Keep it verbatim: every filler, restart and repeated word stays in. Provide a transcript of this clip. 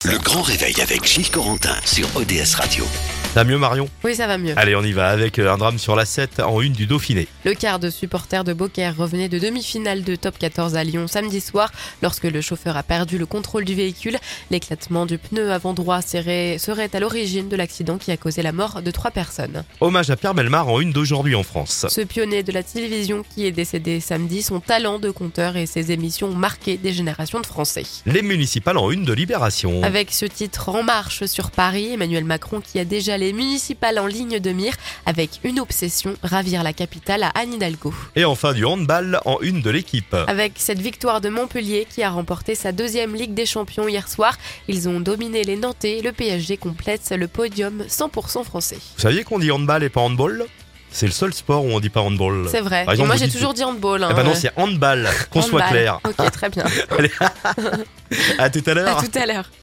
Le grand réveil avec Gilles Corentin sur O D S Radio. Ça va mieux, Marion? Oui, ça va mieux. Allez, on y va avec un drame sur la sept en une du Dauphiné. Le quart de supporters de Beaucaire revenait de demi-finale de Top quatorze à Lyon samedi soir lorsque le chauffeur a perdu le contrôle du véhicule. L'éclatement du pneu avant droit serait, serait à l'origine de l'accident qui a causé la mort de trois personnes. Hommage à Pierre Bellemare en une d'aujourd'hui en France. Ce pionnier de la télévision qui est décédé samedi, son talent de conteur et ses émissions ont marqué des générations de Français. Les municipales en une de Libération. Avec ce titre En marche sur Paris, Emmanuel Macron qui a déjà les municipales en ligne de mire avec une obsession, ravir la capitale à Anne Hidalgo. Et enfin du handball en une de l'équipe. Avec cette victoire de Montpellier qui a remporté sa deuxième Ligue des Champions hier soir, ils ont dominé les Nantais. Le P S G complète le podium cent pour cent français. Vous saviez qu'on dit handball et pas handball ? C'est le seul sport où on dit pas handball. C'est vrai. Par exemple, et moi vous j'ai dites- toujours dit handball. Hein. Eh ben non, c'est handball, qu'on soit Handball. clair. Ok, très bien. Allez, à tout à l'heure. À tout à l'heure.